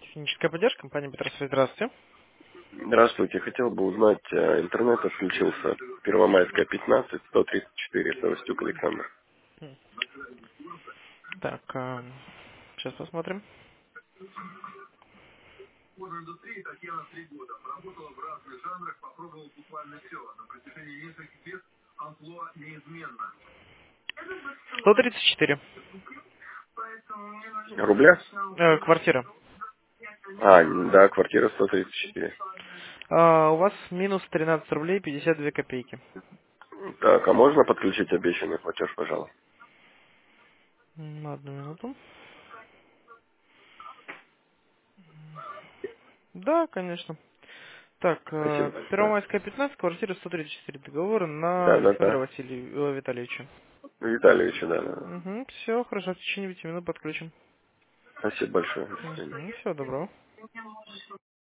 Техническая поддержка, компания Петросвет, здравствуйте. Здравствуйте. Хотел бы узнать, интернет отключился. Первомайская, 15, 134, Савостюк Александр. Так, сейчас посмотрим. Сто тридцать четыре. Рубля? Квартира. Да, квартира 134. У вас минус 13 рублей 52 копейки. Так, а можно подключить обещанный платеж, пожалуйста? Одну минуту. Да, конечно. Так, Спасибо. Да, Первомайская, 15, квартира 134. Договор на да, да. Александра Да. Витальевича. Витальевича, да, да. Угу, все, хорошо, в течение 5 минут подключим. Спасибо большое. До свидания. Угу, всего доброго.